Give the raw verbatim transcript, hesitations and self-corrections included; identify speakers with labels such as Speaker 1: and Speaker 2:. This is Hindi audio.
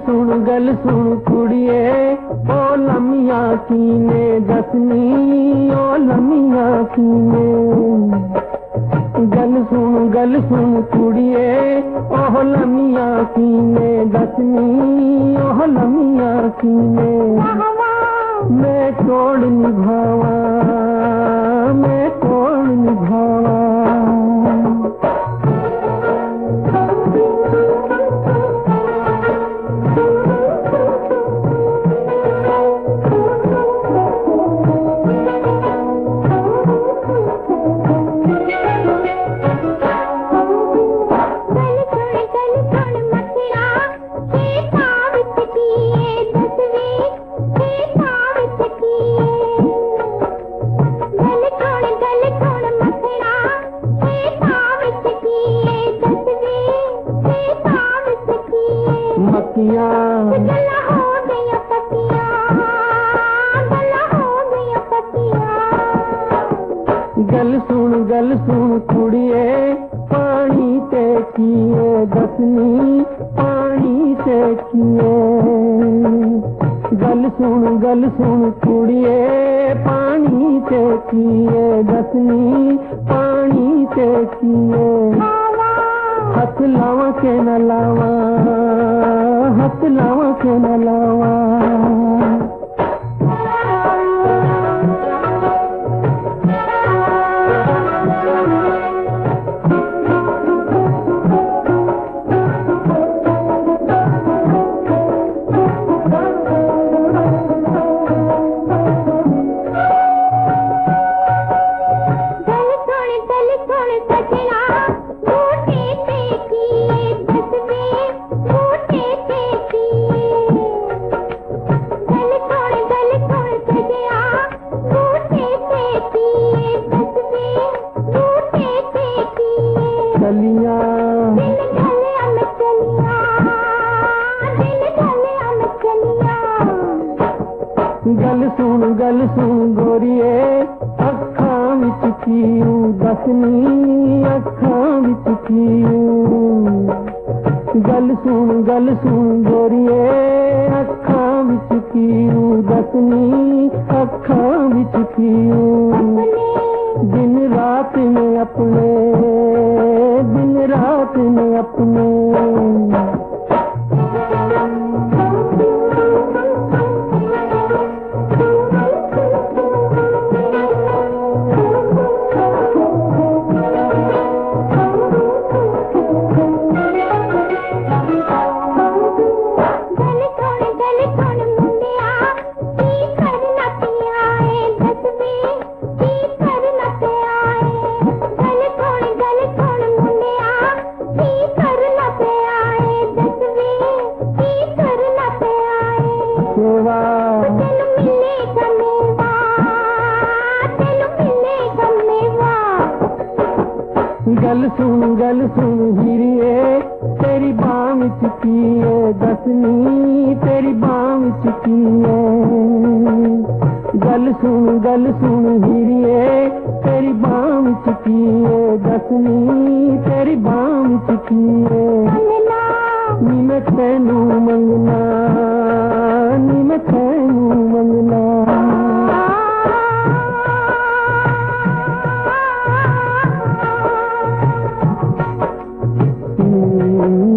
Speaker 1: सुन गल सुन कुड़िए ओ लमिया कीने दसनी ओ लमिया कीने गल सुन गल सुन कुड़िए ओ लमिया कीने दसनी ओ लमिया कीने मैं तोड़ निभावा मैं तोड़ निभावा मक्किया गला हो गया पतिया गला हो गया पतिया गल सुन गल सुन कुड़िए पानी ते किए दसनी पानी ते किए गल सुन गल सुन कुड़िए पानी ते किए दसनी पानी ते किए हाथ लावा के न लावा हाथ लावा के न लावा गल सुन गल सुन गोरिए अखां विच कीऊ दसनी अखां विच कीऊ गल सुन गल सुन गोरिए अखां विच कीऊ दसनी अखां विच कीऊ दिन रात में अपने दिन रात में अपने गल सुन गल सुन हीरिए तेरी बांह विच कीए दसनी तेरी बांह विच कीए गल सुन गल सुन हीरिए तेरी बांह विच कीए दसनी तेरी बांह विच कीए नी मैं तैनू मंगना नी मैं तैनू मंगना Mm-hmm.